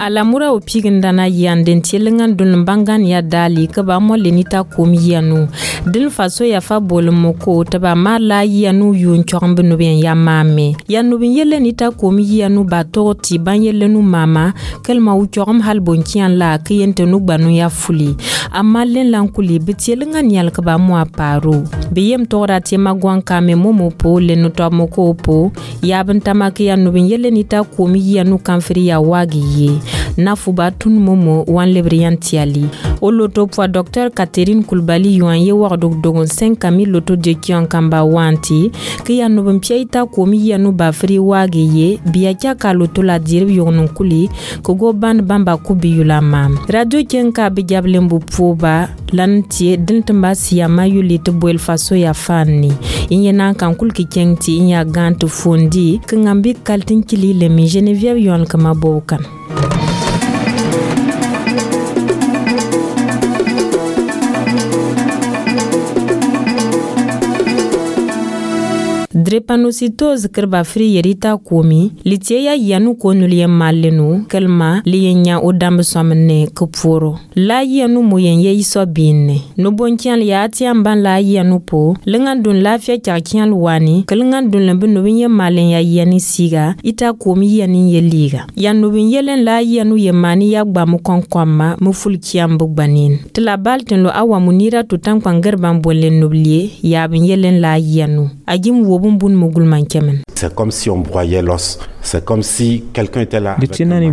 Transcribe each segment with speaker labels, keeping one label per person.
Speaker 1: malamura o pigindana yanden tielengan dun bangan ya dali ka ba mo lenita kom yanu din faso ya fa bolmoko taba mala yanu yun chombe no bien ya mame yanu bin yelenita kom yanu ba torti ban yelenu mama kelma u chom hal bonkian la kiyente no gbanu ya fuli amma len lankuli bitielengan yal ka ba mo aparo biyem tora te magwan kame momo po lenu to moko po ya ban tamaki yanu bin yelenita kom yanu kanfri ya wagi ye nafu batun momo wan lebriantiali o loto po docteur Catherine Kulbali yuan ye wardok dogon 5000 loto de kian kamba wanti ki ya no bimpieta komi ya no bafri wage ye biya ka loto la dirbi yonon kuli ko go ban bamba kubi yula mam radio kenka bi jablembu poba lantie dintamba siya mayuli to boel faso ya fanni inyena kan kulki kenti inya gantu fondi kingambi kaltin kili le mi Geneviève yon kama bokan drepanocytose kerba fri yerita komi litia yanu konulie malenu kelma lienya odam somne kuporo la yanu moyenye iso binne no bonkian ya tiamban la yanu po lengan dun lafia chakian wani kelengan dun lembe no binye malen ya yani siga ita komi yani yeliga yanu bin yelen la yanu yemani ya gbamu konkwama mufulkiam bugbanin tla balten lo awa munira tutan kwangerban bolen noblie ya bin yelen la yanu agim wobun
Speaker 2: c'est comme si on broyait l'os. C'est comme si quelqu'un était là.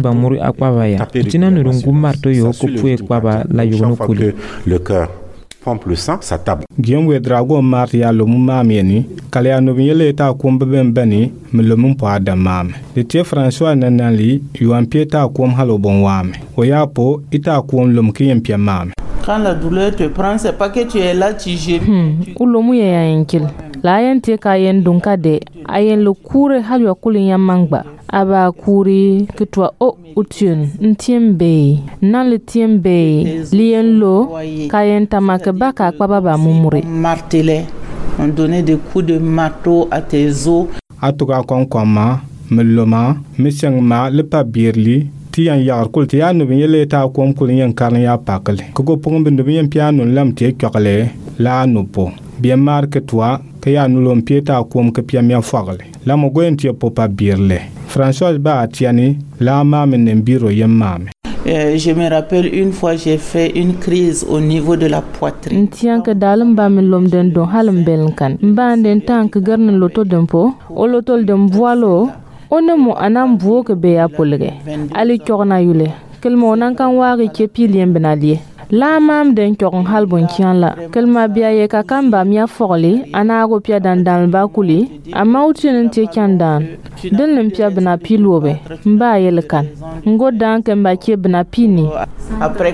Speaker 2: Le cœur pompe le sang, ça tape.
Speaker 3: Guillaume Drago Maria le Moumamieni, Kaleano Violeta Kumbem Beni, me le Mumpa Damam. Le Tia François Nanali, Yuan Pieta Kum Halobon Wame. Oyapo, Ita Kum Lumki Piamam.
Speaker 4: Quand la douleur te prend, c'est pas que tu es là, tu gémis.
Speaker 5: Ulomu ya yankil. La yente ka yen dunkade, ayen lo kure halwa kulin ya mangba. Aba kuri kitwa o utun, ntiembe, nan le tiembe, lien lo, ka yen tamake baka kwa baba mumure.
Speaker 4: Martelé, on donnait des coups de marteau à tes os.
Speaker 3: Atuka konkwama, meloma, misyangma, le pabirli, tiyan yar kulti ya nubin yele ta kom kulin yan karn ya pakale. Kugo pong bin nubin yan piano lam tie kyokale, la nupo. Bien marque toi, que ya nous l'on pieta comme que pia mia fagle. La mogoyen tia popa birle. François ba atiani, la mame nembiro yemame.
Speaker 4: Je me rappelle une fois j'ai fait une crise au niveau de la poitrine.
Speaker 5: Tiens que dalam ba min lom den don halm belkan. Mba den tank garn loto dempo, o lotol dem voilo. Onemo anam buo ke be ya polge. Ali korna yule. Kelmo nan kan wari ke pilien benadie. La mam den kyorn halbon kian la kelma biya ye ka kamba miya fogli ana go pia dan dan bakuli ama utun te kandan den lem pia bna pilobe mba yelkan ngo dan ke mba ke bna pini
Speaker 4: après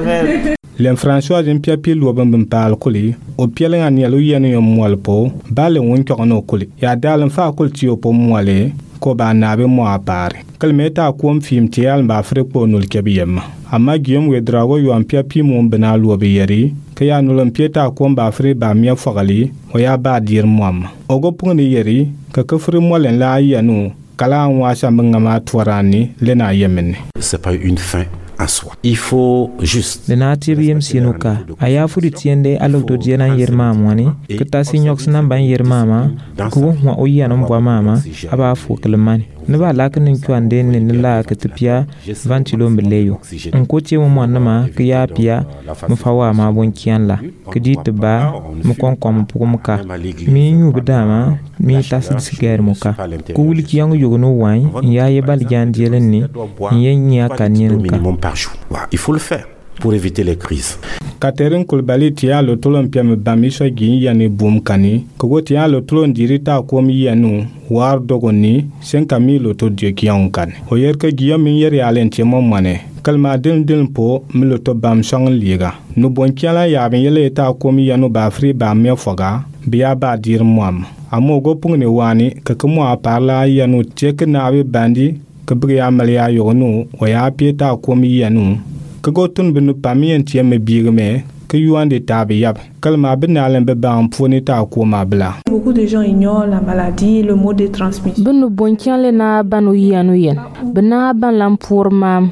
Speaker 4: 80
Speaker 3: Len François en pia pilobe mbem pal kuli o pielenga ni alu yenu yom molpo bale won kyorno kuli ya dalen fa kulti o po mole ko ba nabe mo apare kelmeta ko film tial ba frepo nul kebiyem amma Guillaume Wedrago yu ampia pi mon bena luobe yeri ke ya nulon pieta ko ba fre ba mia fogali o ya ba dir mom ogo pungni yeri ka fre molen la yanu kala wa shambanga ma twarani lena yemen.
Speaker 2: C'est pas une fin en soi. Il faut juste
Speaker 6: le nati biem sinuka aya fudi tiende alokto jena yerma mwani kita sinyox nan ban yerma ma ko wa oyanom bwa mama aba fu kelmani ne ba la kan ko ande ne la ka tipia ventilo mbeleyo on ko tie mo ma ka ya pia mu fawa ma bon kian la ka dit ba mu kon kom pum ka mi nyu bidama mi tas sigar mo ka ko wuli ki yangu yogono wan ya ye bal jandelen ni yenya kanyen ka
Speaker 2: par jour. Il faut le faire pour éviter les crises.
Speaker 3: Catherine Kulbali tia lo tolon piam bamisha gi yani boom kani ko tia lo tolon dirita ko mi yanu war dogoni 5000 lo to die kian kan o yer ka gi mi yer yalen tie mom mane kalma din po mi lo to bam shang liga no bon kiala ya ben yele ta ko mi yanu ba fri ba me foga biya ba dir mom amo go pungne wani ka ko mo parla yanu tek na be bandi ka briya malia yonu o ya pieta ko mi yanu ka go tun binu pamien tie me bigme que yuande tabe yab kalma benalen be ban poni ta ko ma bla.
Speaker 7: Beaucoup de gens ignorent la maladie, le mode de transmission.
Speaker 5: Benu bonkian le na banu yanu yen bena ban lam pour mam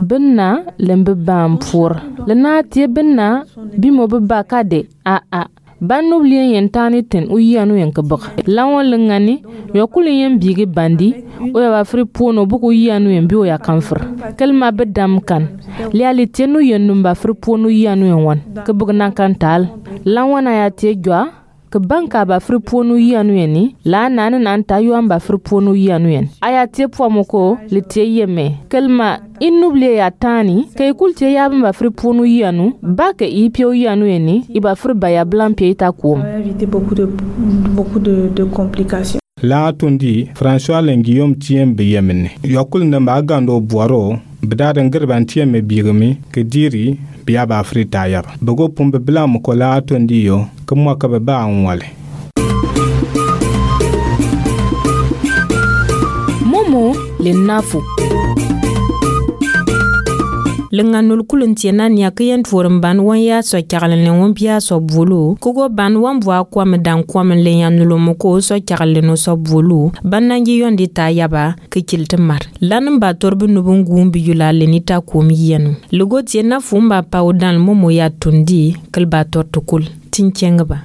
Speaker 5: binna lembe bam pour le na tie binna bimo ba kade a banu blien yentani ten u yanu yen ka bak lawon lengani yokulin yen bigi bandi o ya bafri pono buku yanu yen bi o ya kamfur kelma bedam kan liali tenu yen numba fri pono yanu yen wan ka bug nan kan tal lawon ya tie jwa ka banka ba fri pono yanu yen ni la nan ta yuan ba fri pono yanu yen aya tie po moko le tie yeme kelma inuble ya tani kay kulte ya ba fri pono yanu ba ke ipio yanu yen ni iba fri ba ya blanc pieta ko
Speaker 7: éviter beaucoup de complications.
Speaker 3: La tundi François Lenguillaume tiem be yemene yokul na magando boiro bdaden gerban tiem me bigami ke diri biya ba frita yab bago pumbe blam ko la tundi yo kuma ka ba anwale
Speaker 1: momo le nafu lenganul kuluntiena nya kayen forum ban wan ya so kyarlen won pia so bulu kogo ban wan bwa kwa medan kwa men le yanulo moko so kyarlen no so bulu ban nangi yondi ta yaba ke kiltimar lanum ba torbu nubun gumbi yula lenita komi yenu lugo tiena fumba paudan momo ya tundi kalba tortukul tinkenga ba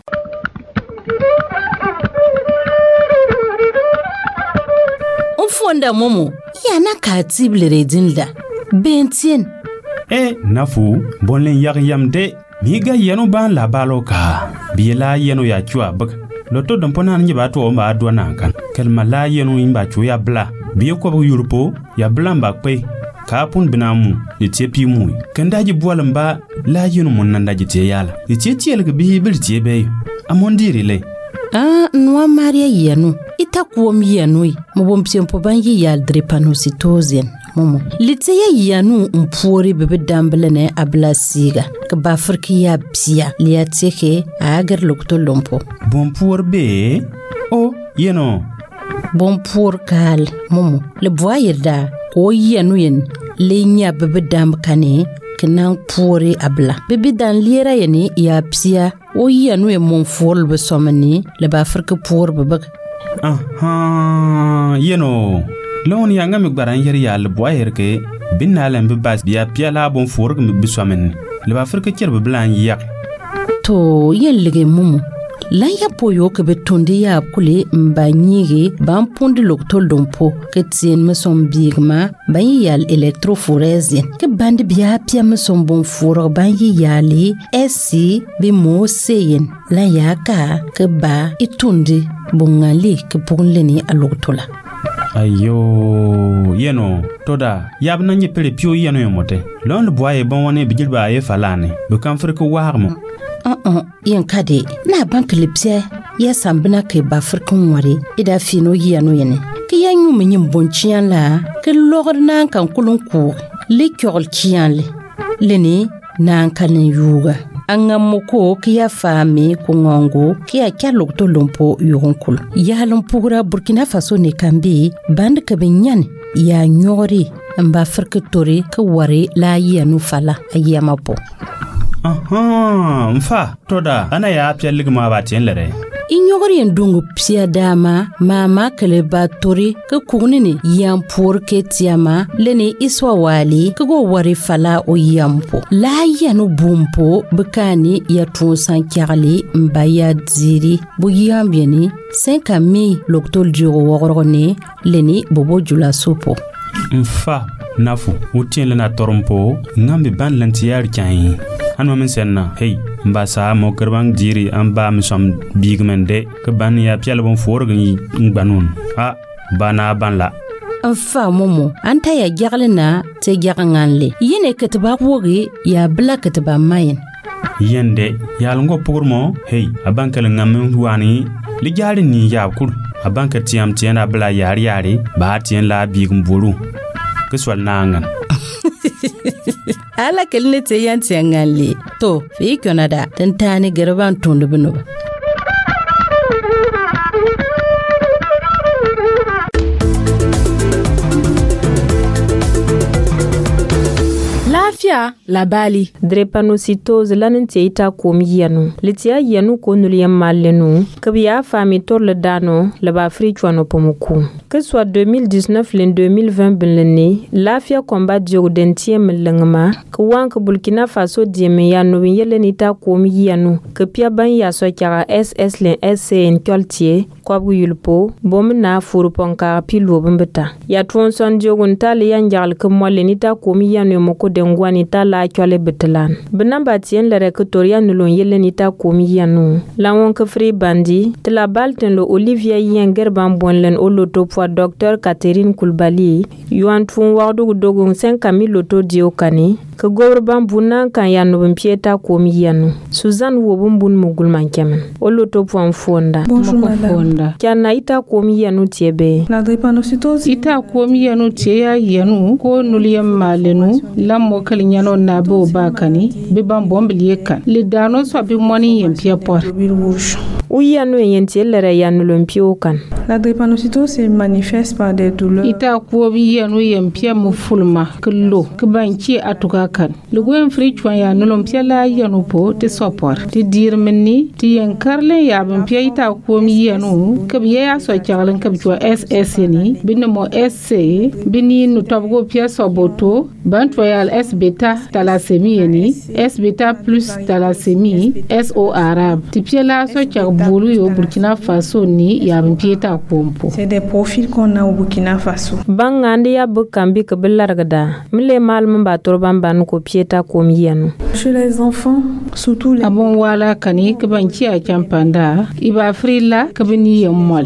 Speaker 8: fonda momo yana ka tiblere dinda bentien
Speaker 9: nafu bonlen yam de miga yenu ban la baloka biela yenu ya chua bak loto don pona nyi ba to ma do nan kan kelma la yenu imba chu ya bla biye ko bu yurpo ya blamba pe ka pun binamu ni tepi mu kandaji bolamba la yenu mun nan daji te yala ni teti elga bi bil te be amondiri le
Speaker 8: noa maria yenu ita kuom yenu mo bom sempo bangi yal drepanocitosen momo litseya yanu mpori bebe damblene abla siga ka bafrki ya psia liya teke agar lokto lompo
Speaker 9: bonpour be yeno
Speaker 8: bonpour kal momo le boyirda ko yenu yen le nya bebe dam kane kenan pori abla bebe dan lira yeni ya psia o yenu e mon fol be somani le bafrki pour bebe
Speaker 9: yeno lon ya ngam gbaran yer ya le boyer ke binalen be bas biya piala bon forg mi biswamen le ba afrika cerbe blan yak
Speaker 8: to yelge mumu la ya poyo ke betundi ya kule mbanyige ban pundi loktol dompo ke tien me som bigma ban yal electrophoresin ke band biya pia me som bon forg ban yali esi bi mo seyen la ya ka ke ba itundi bongali ke ponleni aloktola
Speaker 9: ayo yeno toda yabna nye pele pio yeno yomote lon le boye bon woni bijilba ye falane be kan friko warmo
Speaker 8: yen kade na bank lipse ya sambina ke ba frikon wari ida fino yeno yene ke yanyu menyim bonchian la ke logor nan kan kulun ku le kyol kian le nan kan yuga angamoko kia fami kungongo kia kyalok to lompo yonkul ya lompura Burkina Faso ne kambi band kabinyan ya nyori mba firkitori ka wari la yanu fala ayamapo
Speaker 9: mfa toda ana ya apya ligma batien lere
Speaker 8: inyogori ndungu psia dama mama kale batori ka kugnini yampur ke tiama leni iswa wali ka go wari fala o yampo la yanu bumpo bukani ya tunsan kyali mbaya dziri bu yambieni 5000 loktol jiro wogorone leni bobo jula sopo
Speaker 9: mfa nafu utien lena torompo ngambi ban lantiyar kyan anwa min senna hey mbasa mo kerbang diri amba misom bigmende ke ban ya pial bon forgi ngbanun bana ban la
Speaker 8: fa momo anta ya jaglena te jaganganle yene ketba wogi ya bla ketba mayen
Speaker 9: yende yal ngo purmo hey abankal ngam wani li jari ni ya kur abanka tiam tiena bla yari yari ba tien la bigum bolu ke swal nangan
Speaker 8: ala kelne te yantiangali to fi Canada tantani garban tondu bino
Speaker 5: lafiya labali
Speaker 1: drepanocytose lanin te ita kom yanu litia yanu ko nuliyam malenu kabiya fami tor le dano le ba fri chwano pomoku que soit 2019 len 2020 benleni lafia combat jogdentie melengma ko wank Burkina Faso dieme yanu yeleni ta kom yanu ke pia ban ya so kara SS len SCN koltie kwabu yulpo bomna furu ponka pilo bembeta ya tronson jogunta le yanjal ke moleni ta kom yanu moko dengwani ta la chwale betlan benamba tien le rektoria nulon yeleni ta kom yanu la wonk free bandi te la balten lo Olivia Yenger bambonlen oloto po Dr Catherine Kulbali yuan tun wadu dogun 5000 loto diokani ke gobr bambuna kan yanu bimpieta kom yanu Suzanne Wobumbun mugulman kemen oloto po fonda
Speaker 7: Bonjour madame.
Speaker 1: Kana ita kom yanu tiebe
Speaker 7: La drépanocytose
Speaker 10: ita kom yanu tiya yanu ko nuliyam malenu lammo kalinyano nabo bakani be bambombiliye kan le dano so bi moni yempia por
Speaker 7: globules rouges.
Speaker 1: uyanu yentelere yanu lompio kan
Speaker 7: La drépanocytose se manifeste par des douleurs.
Speaker 10: ita ko bi yanu yempia mu fulma kullo kibanci atuka kan lugoyen frichwan ya nolompia la yanu po te sopor ti dirmenni ti yankarle ya bempia ita ko mi yanu kabiya ya so chaglan kabjwa SS ni binmo SC bini no tabgo pia soboto bantwayal S beta thalassemie ni S beta plus thalassemie SO arab ti pia la so chagbulu yo Burkina Faso ni ya bempia ita kompo.
Speaker 7: C'est des profils qu'on a au Burkina Faso.
Speaker 1: bangandi ya bukambi ke belargada mile malum ba torban ban ko pieta kom yanu
Speaker 7: Chez les enfants, surtout les
Speaker 10: abon wala kani kibanci a campanda iba frila kabini yemmol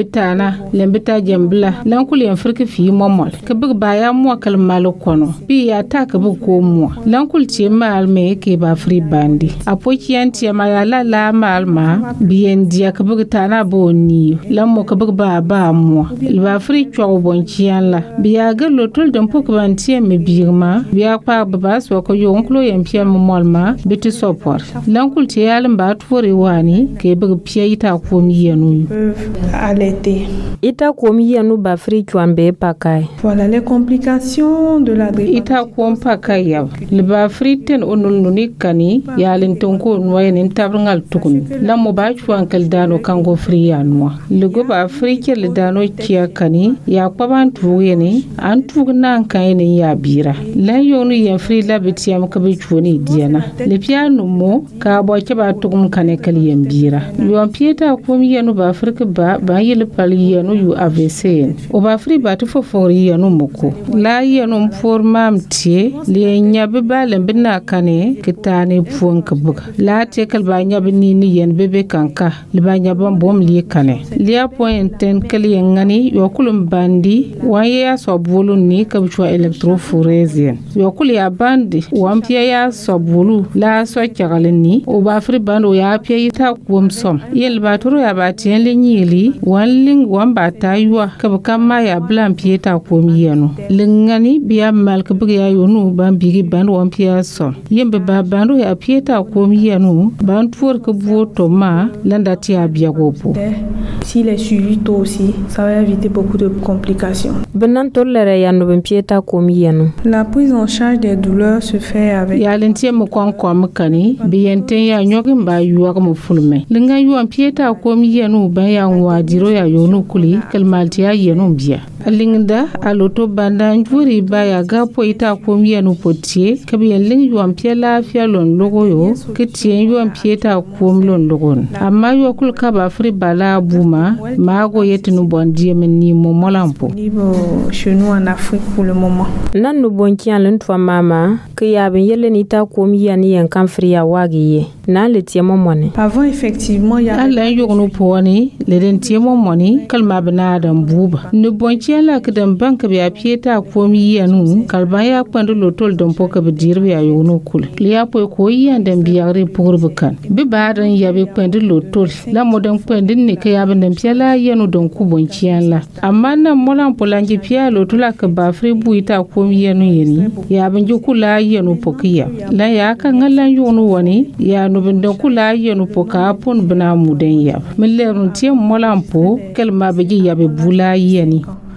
Speaker 10: lembita jembla lankul yan firki fi momol kabig baya mo kalmal kono bi ya ta kabig ko mo lankul ti mal me ke ba fri bandi apoki yanti ma ya la malma bien dia kabig tana boni lammo kabig ba mo iba fri cho bonci la biya ga lotol dem pok banti me birma biya pa ba so ko yonklo yan pia molma biti sopor lankul ti yalim ba tfori wani ke big pia ita ko mi yanu
Speaker 7: allaiter.
Speaker 1: ita kom yanu ba fri chwambe pakai
Speaker 7: Voilà les complications de la drépanocytose.
Speaker 10: ita ko pakai ya le ba friten onul nuni kani yalin tonko noyen tabngal tukun lammo ba chwan kal dano kango fri yanwa le go ba fri ke le dano kiya kani ya kwaban tuyeni an tugna kan ne ya bira la yonu ya fri la bitiyam ka bi chwoni diana le piano mo ka bo ke ba tugum kane kal yam bira yon pieta ko mi yanu ba afrika ba yele pal yanu yu AVC o ba fri ba to fo yanu moko la yanu formam tie le nyabe ba le bina kane kitane fuon ka buga la te kal ba nyabe ni yen bebe kanka le ba nyabe bom li kane lia pointen kal yengani yo kulum bandi waye ya so bulu ni ka bchwa electrophoresia yo kul ya bandi wampia ya so bulu la so chagalni o ba fri bando ya pia ita kwom som yel ba turu ya ba tien le nyili wanling wamba taywa ka kama ya blam pieta kwom yenu lingani biya mal ka biya yonu ban bigi ban wampia som yembe ba bando ya pieta kwom yenu ban tur ka boto ma landa tia biya gopo.
Speaker 7: S'il est suivi tôt aussi, ça va éviter beaucoup de complications.
Speaker 1: benan tolere yanu bimpieta kom yanu
Speaker 7: La prise en charge des douleurs se fait avec
Speaker 10: ya lentie mo kon kani biyenten ya nyogin ba yuwa mo fulme linga yuwa pieta kom yenu ba ya wadiro ya yonu kuli kalmalti ya yenu biya linda aloto banda njuri ba ya gapo ita kom yenu potie kabiyen ling yuwa piela fia lon logo yo kitien yuwa pieta kom lon logon amma yuwa kul ka ba fri bala buma mago yetinu bondie men ni mo molampo
Speaker 7: libre chez nous en Afrique pour le moment.
Speaker 1: nan no bonkian len twa mama ke ya ben yele ni ta kom yani yan kan fri ya wagiye na le tiemo mone
Speaker 7: Avant effectivement il y a
Speaker 10: Allah yognu poni le den tiemo moni kalma bana dan buba no bonkian la kadan banka biya pieta ko mi yanu kalba ya kwando lotol don poka be dirbi ya yognu kul liya po ko yan dan biya re pour bukan be badan ya be kwando lotol la modan kwandin ne ka ya ben dan piala yanu don ku bonkian la amma nan molan polanji pia lotula ka ba fri buita ko mi yanu yeni ya ben jukula yanu pokiya la ya kan ngalan yognu woni ya no ben don kula yanu poka pon bana muden ya mille run tie molan po kelma be ya be bula yeni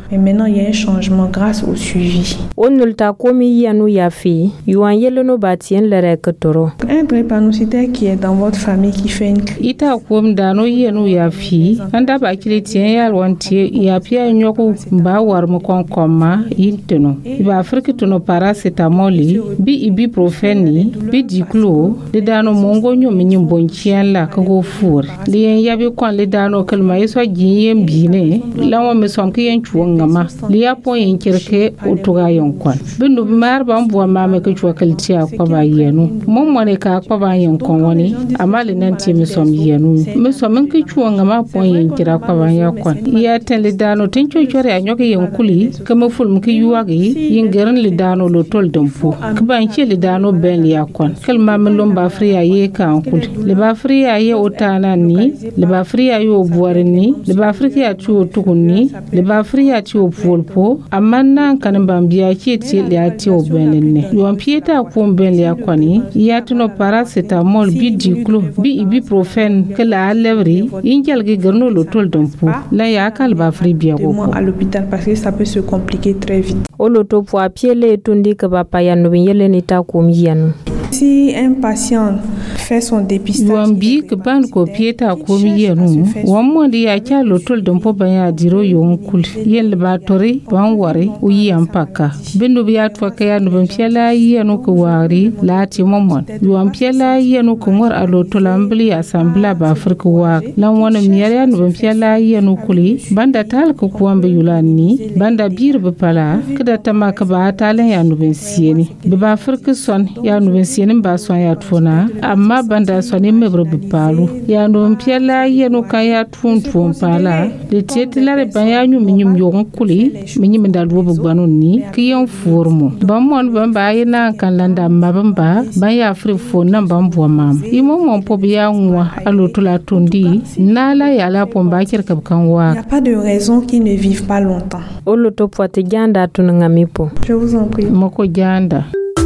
Speaker 7: Mais maintenant, il y a un changement grâce au suivi.
Speaker 1: Onulta komi yanu yafi, yuan yelono batien lere ketoro.
Speaker 7: Un drépanocytaire qui est dans votre famille qui fait une crise.
Speaker 10: Ita kom dano yanu yafi, anda ba chrétien ya wantie ya pia nyoko ba war mo konkoma yinteno. Iba Afrique tono paracetamol bi ibuprofeni bi diclo de dano mongo nyomi nyimbonchien la ko fur. Lien yabi kon le dano kelma yeso jiyem bine, lawo me som ki yen chuongama. Lia po yen kirke utuga yonkon. Bindu mar ba mbo mama ke chwa kaltia kwa ba yenu. Momone ka kwa ba yonkon woni, amali nanti me som yenu. Me som ke chuongama po yen kira kwa ba yakon. Ya ten le dano tencho chore anyoke yonkuli, kama ful mki yuwagi, yen geran le dano lo tol dompo. Kba nche le dano ben li yakon. Kelma me lomba fria ye ka ankuli. Le ba fria ye otana ni, le ba fria ye obuare ni, le ba fria tu otukuni, le ba fria tu opolpo, amana kanambambia cheti le ati obenene. Yuan pieta kumben le akwani, yatuno paracetamol bi diclo, bi ibuprofen ke la alevri, injal ge gerno lo tol dompo. La ya kal ba fri bia
Speaker 7: go à l'hôpital parce que ça peut se compliquer très vite.
Speaker 1: Oloto po apiele tundi ke bapa ya no yele nita kumyianu.
Speaker 7: Si un patient fait son dépistage,
Speaker 10: Wambi ke ban ko pieta ko miyenu, wamodi ya cha lotol dompo banya diro yonkul. Yen laboratori ban wari uyi ampaka. Bindu biya twaka ya no piela yenu ko wari lati momon. Yuam piela yenu ko ngor alotol ambli asambla ba Afrika wa. Lan wona miyaya no piela yenu kuli banda tal ko kuambe yulani, banda bir be pala, kada tamaka ba talen ya no bensieni. Be ba Afrika son ya no yenin ba son ya tuna amma banda sonin mebro bipalu ya no piela yenu kan ya tun pala de tetilare ban ya nyu minyum yon kuli minyum dal wo bugbanon ni kiyon formo ban mon ban ba yana kan landa mabamba ban ya fri fo nan ban bo mam imo mon po biya nwa alotula tundi nala ya la pomba kirkab kan wa.
Speaker 7: Il n'y a pas de raison qu'ils ne vivent pas longtemps.
Speaker 1: Oloto poate ganda tunangamipo.
Speaker 7: Je vous en prie.
Speaker 10: Moko ganda.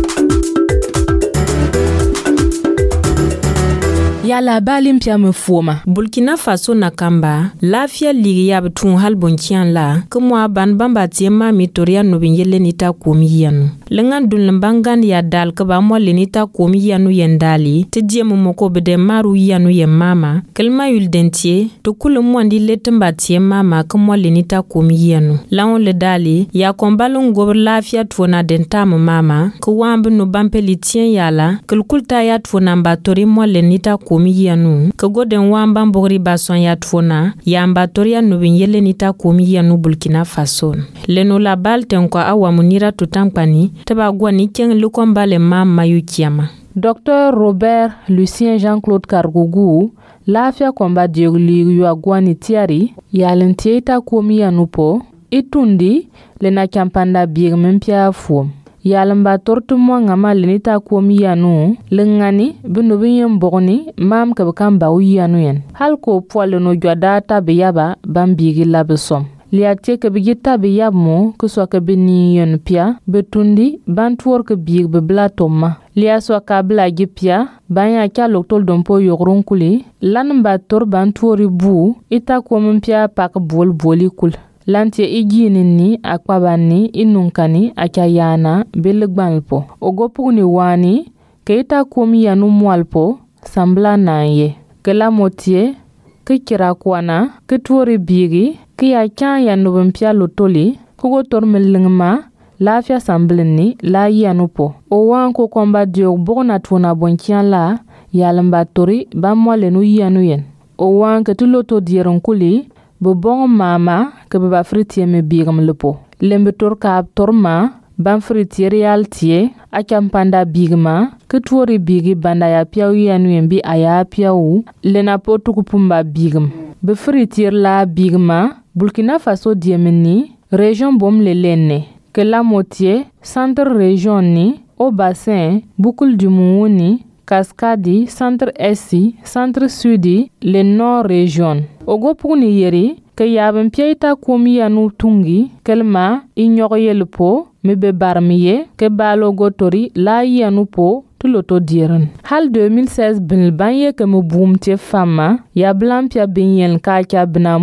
Speaker 5: Yala balim pia me foma.
Speaker 1: Burkina Faso na kamba, lafia ligi ya betun halbonchian la, kumwa ban bamba tiema mitoria nobinyele nita komiyanu. Lengan dun lembangan ya dal kaba mwa lenita komiyanu yendali, te diemu moko bede maru yanu ye mama, kelma yul dentie, tukulu mwandi letemba tie mama kumwa lenita komiyanu. Laon le dali, ya kombalon gober lafia tuona dentamu mama, kuwambu no bampeli tien yala, kulkulta ya tuona mbatori mwa lenita komiyanu ka goden wamba mbogri bason ya tfona ya mbatoria nubinyele nita komiyanu Burkina Faso leno la balten kwa awa munira tutampani taba gwa ni ken lukombale mama yukiama.
Speaker 5: Dr. Robert Lucien Jean-Claude Kargougou lafia komba diogli yuagwani tiari ya lentieta komiyanu po itundi lena kampanda birmempia fuom yalamba tortu mwanga malinita komiyanu lengani binubinyen bogni mam kabkamba uyanu yen halko poale no jwadata biyaba bambigi labesom liate ke bigita biyabmo kuswa ke biniyen pia betundi bantwor ke big beblatoma lia swa kabla gipia banya kya loktol dompo yogronkuli lanba tor bantwori bu ita komumpia pak bol bolikul lantie iginini akwabani inunkani akayana belegbanpo ogopugni wani keita komiyanu mwalpo sambla nanye kela motie kikira kwana kitwori bigi kiya kyan ya nubumpia lotoli kugo tormelingma lafia samblini la yanupo owan ko komba diog bogna tuna bonkian la yalamba tori bamwalenu yanuyen owan ketuloto dieronkuli bobong mama ke ba fritie me bigam lepo lembe tor ka torma ban fritie real tie a kampanda bigma ke tuori bigi banda ya piawu yanu yembi aya piawu lena potu kupumba bigam be fritie la bigma Burkina Faso diemeni région bom lelene que la moitié centre région ni au bassin boucle du Mouni Cascadi, centre Esti, centre Sudi, le nord région. Ogo puni yeri, ke yaben pieta komiyanu tungi, kelma ignorye po, mebe barmiye, ke balo gotori la yanu po, tuloto diren. Hal 2016 bin banye ke me boom tie fama, ya blampia binyen kacha binamu,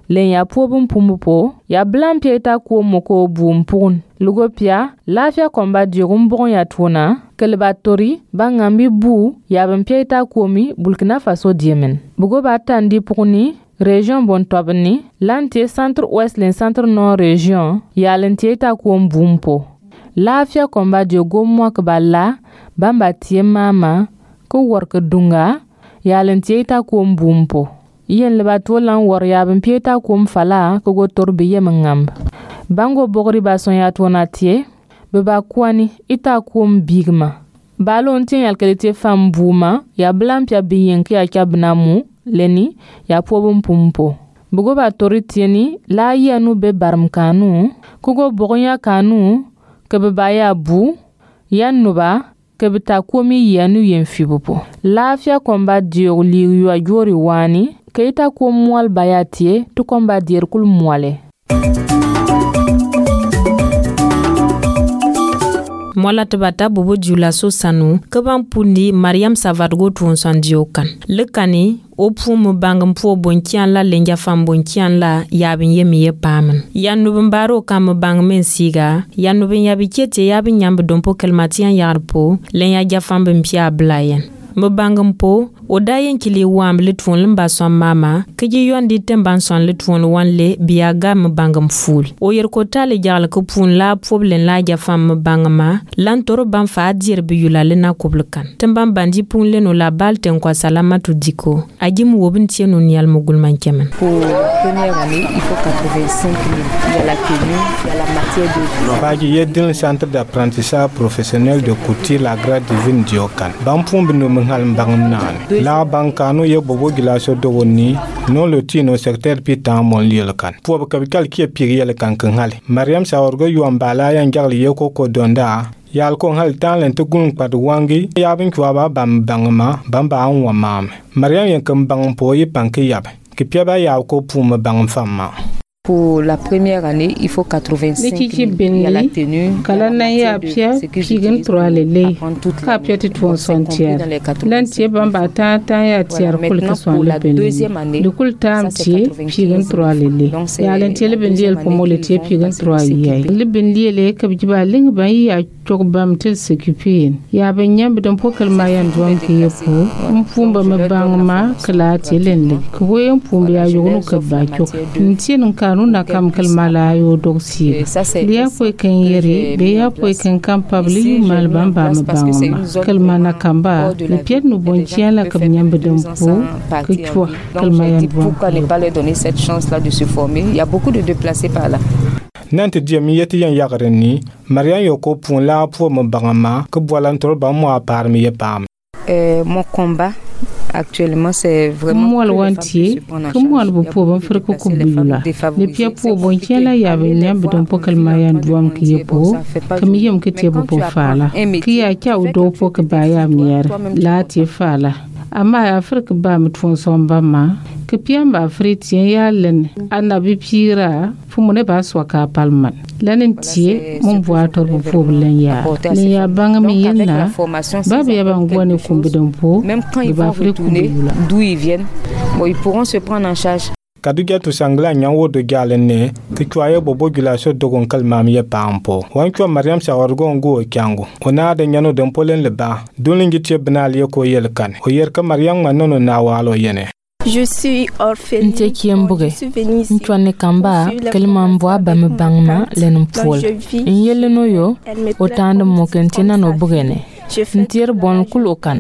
Speaker 5: len ya pobun pumupo ya blam pieta ko moko bum pun lugo pia lafia komba diogum bon ya tuna kelbatori bangambi bu ya ban pieta komi Burkina Faso diemen bugo batandi puni région Bontobni lantie centre ouest len centre nord région ya lentieta ko bumpo lafia komba diogum mo kballa bamba tie mama ko worka dunga ya lentieta ko bumpo yen leba tolan war ya ban pieta ko fala ko go torbi yemngam bango bogri ba son ya tona tie be ba kwani ita ko bigma balon tin alkalite fam buma ya blampia biyen ki akabnamu leni ya pobum pumpo bugo ba toritieni la yanu be barm kanu kugo bogonya kanu ke be ba ya bu yanu ba ke bita komi yanu yen fibupo lafia komba dio liyu ajori wani ke ita ko mwal bayatie tu komba dir kul mwale
Speaker 1: Mola tabata bobo jula so sanu kaban pundi Mariam Savadgo tun sandio kan lekani o pumu bangam po bonkian la lenja fam bonkian la yabin yemi paman yanu bambaro kam bangmen siga yanu bin yabi kete yabin nyambe dompo kelmatian yarpo lenya jafam bimpia blayen mo bangam po o dayen kili wam litfon limba son mama kiji yondi temban son litfon wanle biaga mo bangam ful o yer ko tale jagal ko pun la problem la jafam mo bangama lan toro ban fa dir bi yula lena kublukan temban bandi pun leno la balten ko salamatu diko ajim wobin tienu nial mo gulman kemen
Speaker 11: pour première année il faut 85 000 il y a la tenue il y a la matière de
Speaker 3: baji yedin centre d'apprentissage professionnel de couture la grade divine diokan ban pun bino menghal bangam nan la bankano ye bobo gilaso do woni non le tino secteur pitan mon liel kan pour capital qui est pire kan kan hali Mariam Sawargo yu ambala yan jagle ye ko donda yal ko hal tan len to gun pad wangi ya bin kwa ba bam bangma bamba an wa mam Mariam yan kan bang po yi panke yab ki piaba ya ko pum bang famma.
Speaker 11: Pour la première année, il faut 85 000. Il y a la tenue.
Speaker 10: Kalana ya pia pigen 3 lele. Ka pia ti ton sontier. Lantie bamba ta ya tiar kul ka son le ben. Le kul tam tie pigen 3 lele. Ya lantie le ben liel pour le tie pigen 3 yai. Le ben liel ka biba ling ba ya tok bam til s'occuper. Ya ben nyam bidon pokal mayan duam ki yepo. Mpumba mabangma kala tielen. Ko yem pumba ya yonu ka ba tok. Ntien ka na kam kalmala yo doksi liya ko kan yeri be ya ko kan kampabli mal bamba mabanga kalmana kamba le pied no bonchia la kam nyambe dompo que toi kalmayan
Speaker 11: pourquoi ne pas leur donner cette chance là de se former il y a beaucoup de déplacés par là
Speaker 3: nante diami yeti yan yagreni Mariam yoko pon la pour mabanga que volantor ba mo par mi pam
Speaker 11: mon combat actuellement c'est vraiment
Speaker 10: moi wantier comme moi le pour ban faire ko buyula le pia pour bon tiela ya be nyambe don pokal mayan duam ki yepo comme yem ke te bo fala ki ya kya udo po ke baya mier la ti fala ama Afrique ba mutfon somba ma ke pia ba fritien ya len anabi pira fu mo ne ba so ka palman lanen tie mon boator bo fo len ya banga mi yenna ba be ya bangwane kumbi don po
Speaker 11: même quand ils vont retourner d'où ils viennent bon ils pourront se prendre en charge
Speaker 3: kaduga to sangla nyawo de galene ke kwaye bobo gilaso dogon kalmam ye pampo wan ko Mariam Sawargo ngo kyango ona de nyano den polen le ba dolingi tie banal ye ko yel kan o yer ka Mariam manono na walo yene.
Speaker 7: Je suis orpheline.
Speaker 5: Nte kiembuge. Ntwane kamba kelma mbwa ba mbangma lenum pol. Nyele no yo otanda mokentina no bugene. Ntier bon kulokan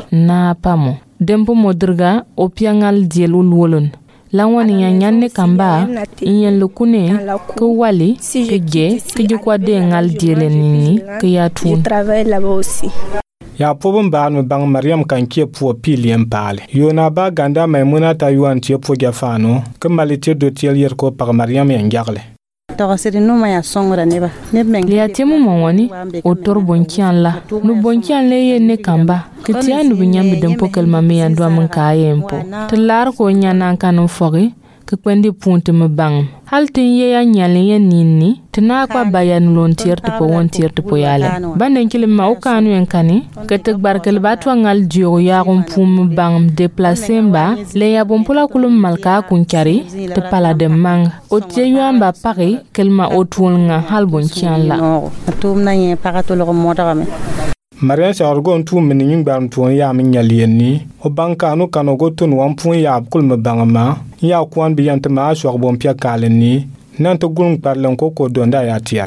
Speaker 5: na pamo. Dempo modrga opiangal dielul wolon. Lawani nyanne kamba inyen lukune ko wali ke je ke jukwa de ngal dielenini ke ya tun.
Speaker 7: Je travaille là-bas aussi.
Speaker 3: Ya pobon ba me bang Mariam kan kie po pilien pale yona ba ganda maimuna ta yuan tie po gafano ke malite do tiel yer ko par Mariam yan jagle
Speaker 5: liya temu mongoni otor bonkian la nu bonkian le ye ne kamba kitia nu binyambi dempo kelma me yandu am ka yempo telar ko nyana kan fogi ke kwendi punte me bang hal tin ye ya nyalen ya ninni tina kwa bayan lon tierti po won tierti po yale banden kilim ma ukanu en kani ketek barkel batwa ngal dio ya pum bang déplacer ba le ya bompula kulum malka kunkari te pala de mang o tie yamba pari kelma otwol nga halbon kianla
Speaker 12: tum na ye parato lo modame
Speaker 3: Marian Sargon tu mening bam tu ya min yalieni o banka no kanogo tun wan pun ya kulma bangama ya kwan bi yantama so bom pia kaleni nan to gun parlen ko ko donda ya tiar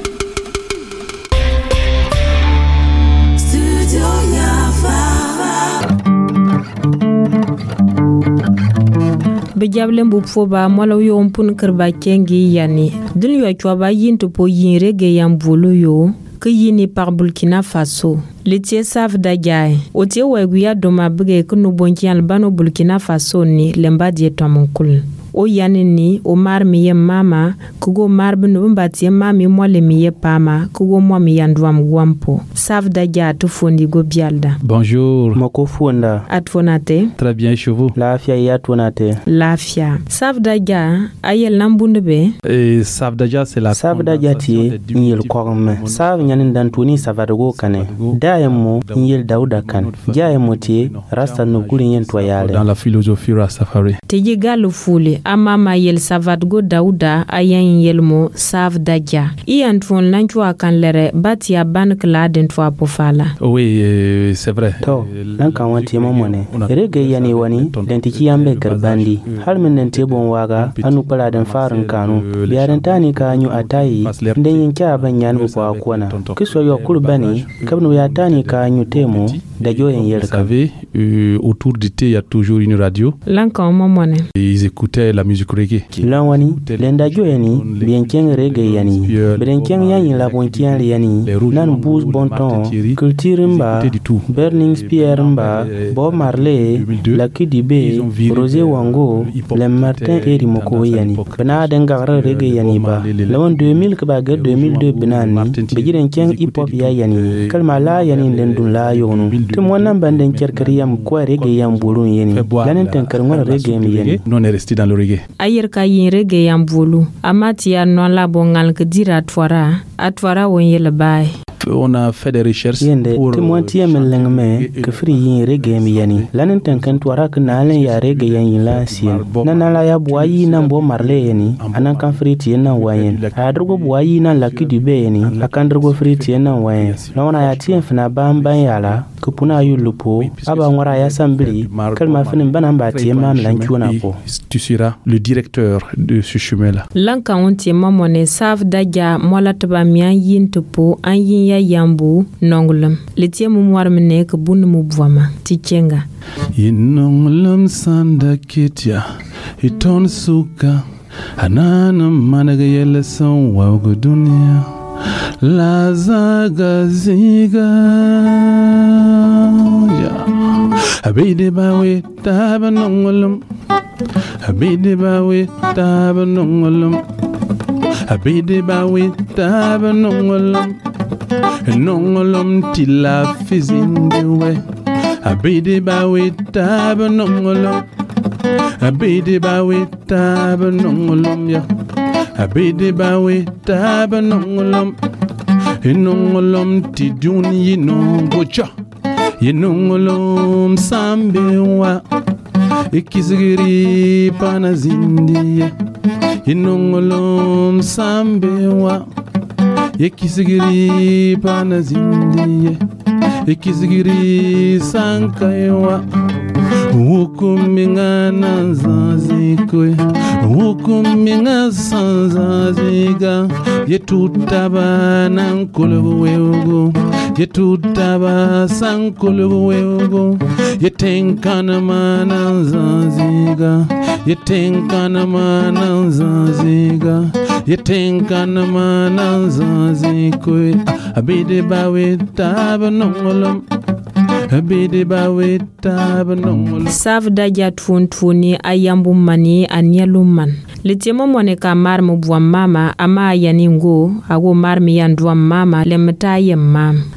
Speaker 1: Bejablen bu foba mala yo pun kerba kengi yani dun yo chwa yinto po yinre ge yambulu yo que yini par Burkina Faso. Le tie sav da jai. O tie weguya doma bege kunu bonki albano Burkina Faso ni lemba die tomonkul. O yanini o mar miye mama kugo marbe no mbati mami mole miye pama kugo mo mi yandwam gwampo sav da ja to fondi go bialda.
Speaker 13: Bonjour.
Speaker 1: Moko fonda. Atfonate.
Speaker 13: Très bien chez vous.
Speaker 1: Lafia yatfonate. Lafia. Sav da ja ayel nambunde be.
Speaker 13: Et sav da ja c'est la
Speaker 14: sav da ja ti yel korme. Sav nyanin dan tuni savadago kane. Daemo yel dauda kan. Jaemo ti rasta no kulin yen toyale.
Speaker 13: Dans la philosophie Rastafari.
Speaker 1: Teji galo fule amama yel savadgo dauda ayan yelmo sav daja ian fon lanchwa kan lere batia ban kladen twa pofala.
Speaker 13: Oui, c'est vrai.
Speaker 14: To nan kan wanti momone rege yani wani denti kiyambe garbandi har min nan tebon waga anu pala dan farin kanu biyaran tani ka anyu atayi den yin kya ban yan bu kwa kona kiso yo kurbani kabnu ya tani ka anyu temo da joyen yerka.
Speaker 13: Vous savez, autour du thé il y a toujours une radio.
Speaker 1: Lankan momone
Speaker 13: Ils écoutaient la musique reggae.
Speaker 14: Lanwani lenda joyeni bien reggae yani berenkeng yani la bonkian yani nan boost bon ton culture mba Burning Spear mba Bob Marley Lucky Dube Rosé Wango Le Martin Eri Moko yani bana denga reggae yani ba lawon 2000 ka ba ga 2002 binani begiren keng hip hop ya yani kalma la yani ndun la yonu tum wannan banden kerkariyam ko reggae yam bulun yani lanen tankar ngona reggae mi yani
Speaker 13: non est resté dans le reggae.
Speaker 1: Ayer ka yin reggae yam bulu amati ya non la bongal ke dira atwara won yele bay.
Speaker 13: On a fait des recherches
Speaker 14: pour témoigner melengme que free yin reggae mi yani lanen tankan twara ka nalen ya reggae yan la sien nanala ya boyi nan Bob Marley yani anan kan free ti nan wayen adrugo boyi nan Lucky Dube yani akan drugo free ti nan wayen lawana ya tien fina ban yala ko puna yulupo aba ngora ya sambili kalma finin banan ba ti mam lankiona ko.
Speaker 13: Tu seras le directeur de ce chemin là.
Speaker 1: Lanka on ti mamone sav daja molatba mian yin topo an yin ya yambu nongulum le tie mu warmene ko bun mu bwama ti cenga
Speaker 13: inongulum sanda kitia iton suka anana managa yele son wa dunia la zaga ziga ya abide bawe tabanongulum abide bawe tabanongulum abide bawe tabanongulum nongolom tila fizindewe abide bawe tabanongolom abide bawe tabanongolom ya abide bawe tabanongolom nongolom tiduni yinongocha yinongolom sambewa ikizigiri panazindiye yinongolom sambewa Yekisigiri panazindiye Yekisigiri sankaiwa Wukuminga nanzazikwe Wukuminga sanzaziga Yetutaba nankulubu weugo Yetutaba sankulubu weugo Yetenkana mananzaziga Yetenkana mananzaziga Yetenkana mananzazikwe Abide bawe tabanongolom Abide bawe tabanongolom
Speaker 1: Sav daja twuntwuni ayambu mani anyaluman Litemo mone ka marmu buwa mama ama ayaningo ago marmi yanduwa mama lemta yem mam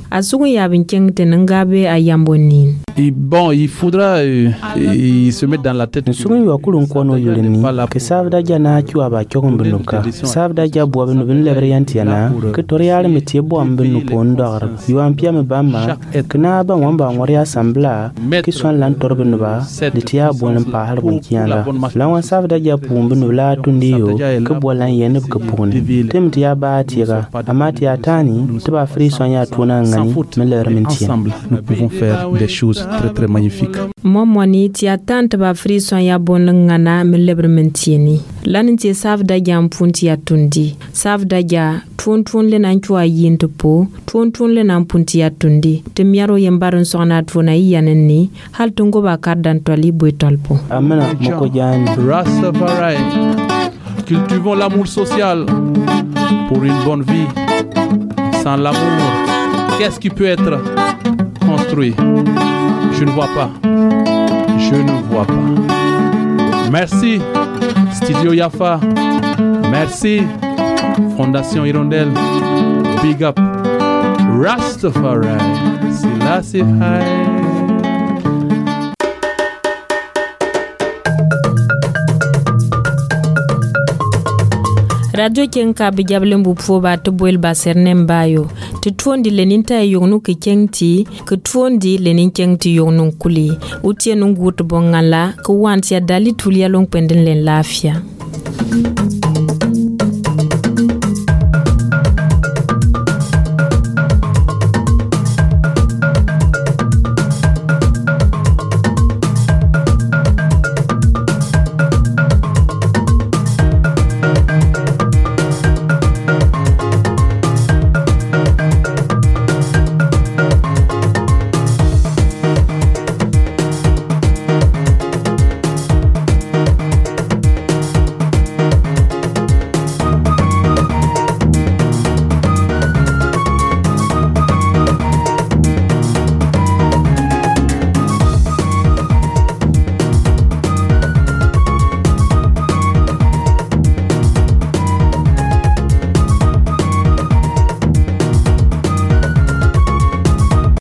Speaker 1: asugu ya binkeng tenangabe ayamboni.
Speaker 13: Et bon, il faudra se mettre dans la tête
Speaker 14: que savda jana chua ba chogum benuka savda jabu benu ben lebriantiana que torial metie bo ambenu pondor yuan pia me bamba que na ba wamba ngori assembla que son lan torbenu ba de tia bon pa har bon kiala la wan savda jabu benu la tundiyo que bolan yeneb que poni tem tia ba tira amati atani te ba fri son ya tuna ngani me lermentia.
Speaker 13: Nous pouvons faire des choses très très magnifiques.
Speaker 1: Momoni tia tante ba fri son ya bon ngana me lermentieni laninti savda jam punti ya tundi savda ja tun le nan chwa yinto po tun le nan punti ya tundi te miaro yembaron sona tuna yanenni hal tungo ba kardan toli boitolpo
Speaker 14: amana moko jani
Speaker 13: Rastafari. Cultivons l'amour social pour une bonne vie. Sans l'amour, qu'est-ce qui peut être construit? Je ne vois pas. Je ne vois pas. Merci, Studio Yafa. Merci, Fondation Hirondelle. Big up. Rastafari. Selassie High.
Speaker 1: Radio Kenka bijable mbupfo ba to boel ba sernem bayo to twondi leninta yongnu ke kengti ke twondi lenin kengti yongnu kuli utie nungu to bongala ko wanti ya dali tulia long penden len lafia.